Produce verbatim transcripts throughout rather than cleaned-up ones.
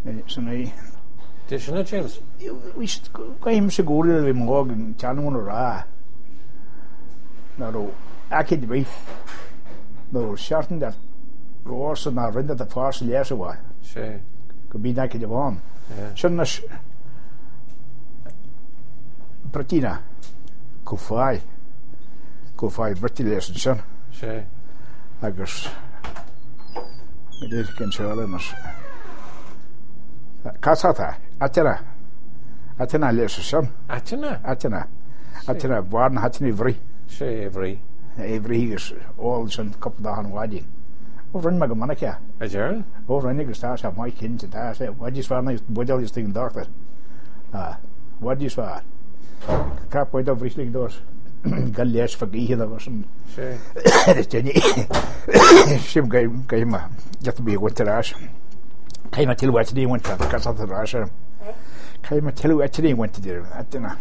Sanna Dishna James. We came to go to the morgue, Chanamon Ra. No, I could be. No, certain that Ross and I rendered the first years away. Sure. Could be naked of on. Shouldn't Bratina Kufai Kufai British son. Sure. I guess it is consoling us. Casata, Atena Atena lesson. Atena? Atena Atena, Barn Hatney Vri. Sure, every. Every is all some couple down wedding. Over in Magamonica. A journal? Over in the stars have my kin to that. What is for nice, what are you thinking, doctor? Ah, what is for? Cap white of Riesling doors. Gallias for Gee, there was some. Sure. Jenny. Shim came, get to be a winter ash. Came at till what today went to the Casa of the Rasher. Came at till what today went to do at dinner.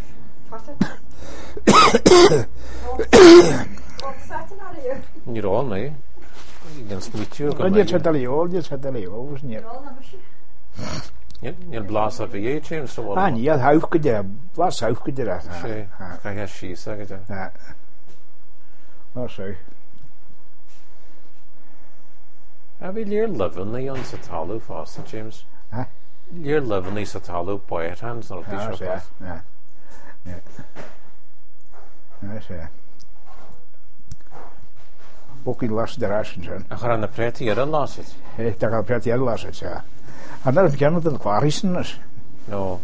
You're all me. You can speak you. I just had to leave, all just had to leave, wasn't it? You'll blast up a year, James. So what? And yeah, how could you? Blast how could you that? Sure. I guess she said it. Yeah. Oh, sorry. I mean, you're living the on Satalu fast, James. Huh? You're living the Satalu poet hands, not Yeah, the yeah, yeah. Yeah. That's it. Ook in last de rations zijn. I got on the pretty, you don't lose it. Hey, daar gaat pretty heel last, ja. En dan kan het een kwarissen is. No.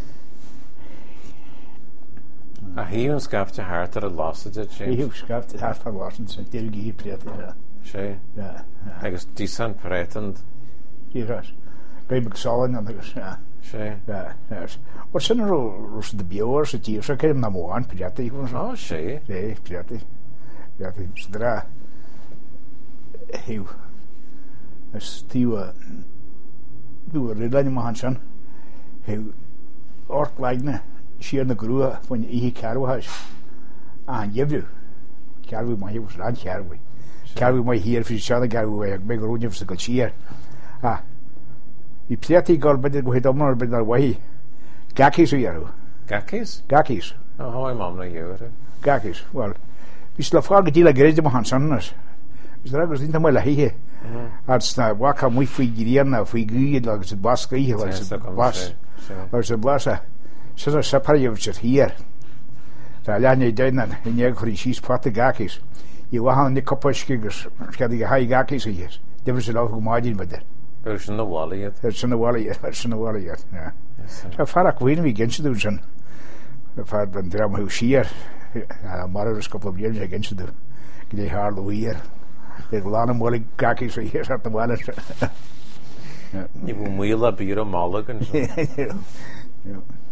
Ah, he was scaffed to heart that it lost it, James. He was scaffed het hart van lassen, zijn dirige hier pretty, ja. Sure. Ja. I guess decent pretend. Hier is. Kan je bekzallen en dat is, ja. Sure. Ja, ja. Wat zijn er al, de bio's, het hier, zo kan je hem naar moan, pretty. Oh, sure. Nee, pretty. Pretty, zodra. Heel. Dus die we, die we redden maar aan zijn. Heel. Orklijnen, schier de groe van je eigen karwehuis. Aan je vrouw. Karwe maar heel aan karwe. Karwe maar hier voor je karwe. Ik ben gewoon even zo schier. Ah. Die pretty girl bij de goede omroep bij de wahi. Gakkies weer. Gakkies? Gakkies. Oh, hoi mam naar je. Gakkies. Wel. Wie slaat vragen die la grede maar aan zijn. Is er ook niet maar hier. Als na waka muy figuren na figuren like het bas krijgen like het bas. Als het bas. Zo separ je het hier. Daar ja niet dan in je grisis Portugakis. Je waren niet kapotskigers. Ska die high gakis hier. Die was er ook gemaakt met dat. Dat is een wally het. Dat is een wally. Dat is een wally het. Ja. Zo vaak weet wie gens doen zijn. Vaak dan drama hoe schier. Ja, maar er is couple of years gens doen. Die haar hier. Ik wil aan een moeilijk kakkie zo hier zat te wallen. Je moet moeilijk bieren malen. Ja.